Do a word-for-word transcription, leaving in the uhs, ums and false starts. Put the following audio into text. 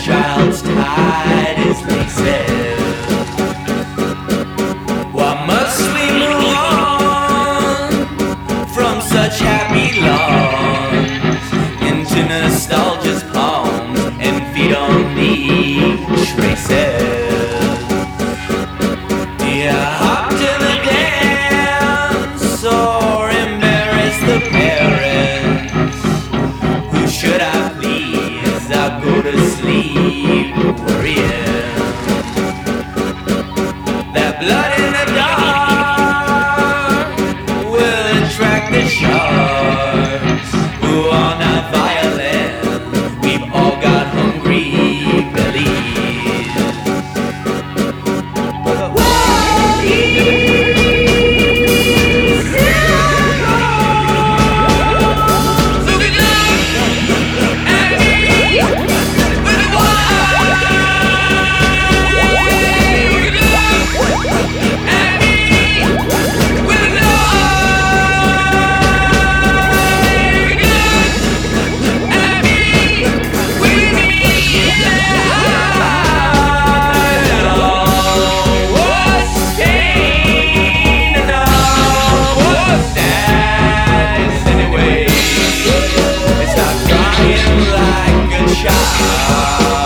child's tied his laces. Why must we move on from such happy lawns into nostalgia's palms and feed on the traces? Yeah, hop to the dance or embarrass the parents. Who should I please? I'll go to sleep worrying that blood in the dark will attract the sharks who are not violent. We've all got hungry bellies. Like a child.